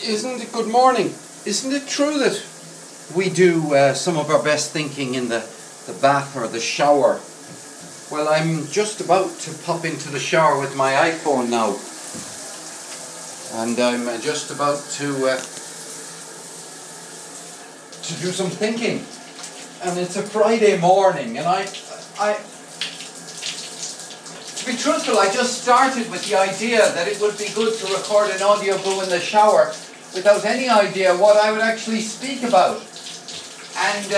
Isn't it good morning? Isn't it true that we do some of our best thinking in the bath or the shower? Well, I'm just about to pop into the shower with my iPhone now, and I'm just about to do some thinking. And it's a Friday morning, and to be truthful, I just started with the idea that it would be good to record an audio boo in the shower without any idea what I would actually speak about. And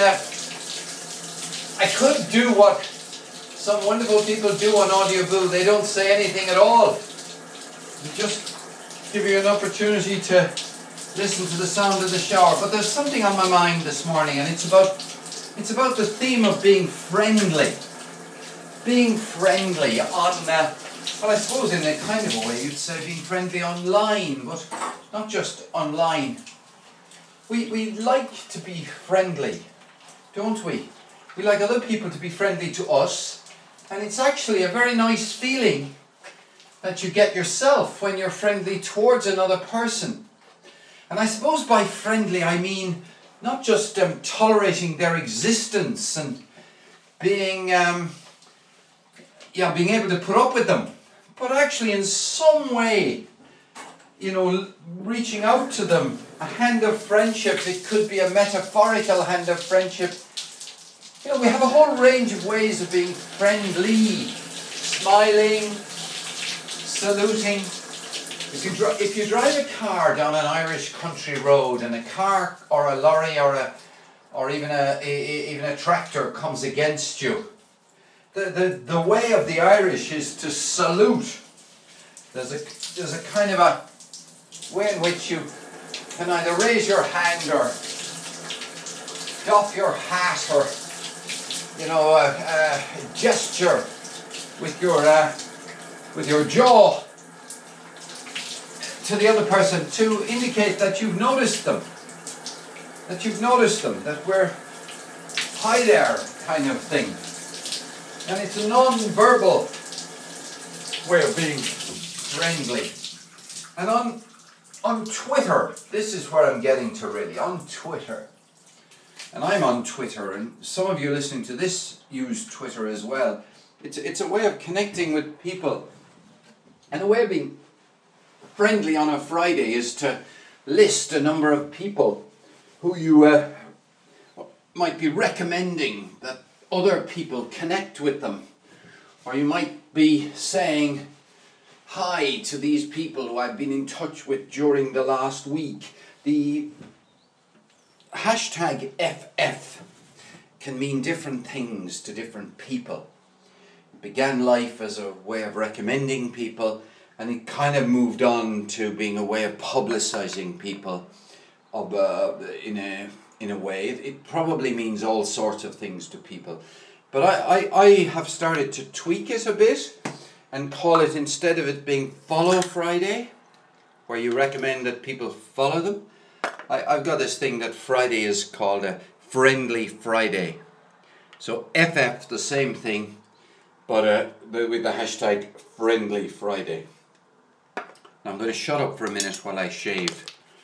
I could do what some wonderful people do on audio boo. They don't say anything at all. They just give you an opportunity to listen to the sound of the shower. But there's something on my mind this morning, and it's about the theme of being friendly. Being friendly on, well, I suppose in a kind of a way you'd say being friendly online, but not just online. We like to be friendly, don't we? We like other people to be friendly to us, and it's actually a very nice feeling that you get yourself when you're friendly towards another person. And I suppose by friendly I mean not just tolerating their existence and being being able to put up with them, but actually in some way, reaching out to them, a hand of friendship. It could be a metaphorical hand of friendship. We have a whole range of ways of being friendly, smiling, saluting. If you drive a car down an Irish country road, and a car or a lorry or even a tractor comes against you, the way of the Irish is to salute. There's a kind of a way in which you can either raise your hand or doff your hat or gesture with your jaw to the other person to indicate that you've noticed them. That we're hi there kind of thing. And it's a non-verbal way of being friendly. And on Twitter, this is where I'm getting to really, on Twitter. And I'm on Twitter, and some of you listening to this use Twitter as well. It's a way of connecting with people. And a way of being friendly on a Friday is to list a number of people who you might be recommending that other people connect with them. Or you might be saying hi to these people who I've been in touch with during the last week. The hashtag FF can mean different things to different people. It began life as a way of recommending people, and it kind of moved on to being a way of publicizing people in a way. It probably means all sorts of things to people. But I have started to tweak it a bit and call it, instead of it being Follow Friday, where you recommend that people follow them, I've got this thing that Friday is called a Friendly Friday. So FF, the same thing, but with the hashtag Friendly Friday. Now I'm going to shut up for a minute while I shave.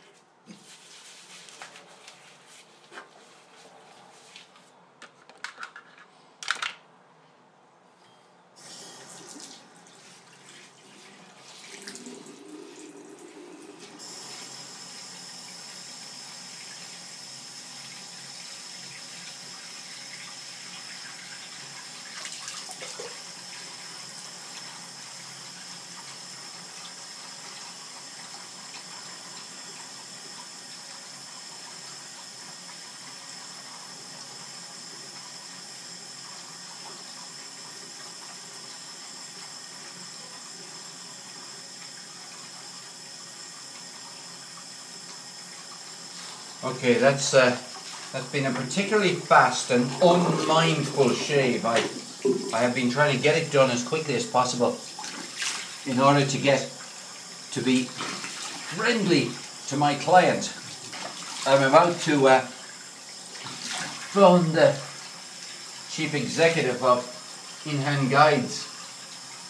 Okay, that's been a particularly fast and unmindful shave. I have been trying to get it done as quickly as possible in order to get to be friendly to my client. I'm about to phone the chief executive of In-Hand Guides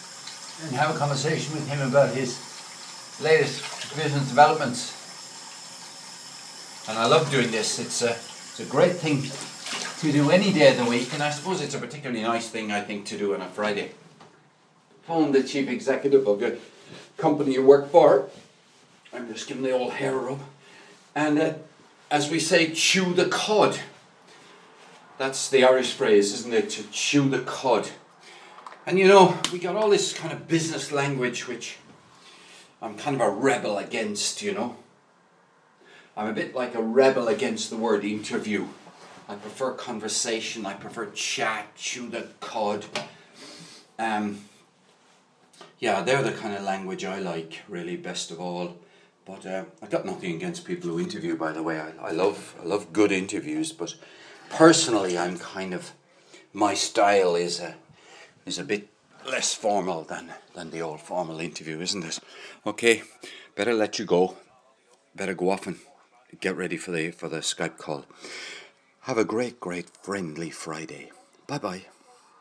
and have a conversation with him about his latest business developments. And I love doing this. It's a great thing to do any day of the week, and I suppose it's a particularly nice thing, I think, to do on a Friday. Phone the chief executive of the company you work for. I'm just giving the old hair rub. And as we say, chew the cud. That's the Irish phrase, isn't it? To chew the cud. And you know, we got all this kind of business language which I'm kind of a rebel against, you know. I'm a bit like a rebel against the word interview. I prefer conversation, I prefer chat, chew the cud. Yeah, they're the kind of language I like, really, best of all. But I've got nothing against people who interview, by the way. I love good interviews, but personally I'm kind of, my style is a bit less formal than the old formal interview, isn't it? Okay, better let you go. Better go off and get ready for the Skype call. Have a great, friendly Friday. Bye-bye.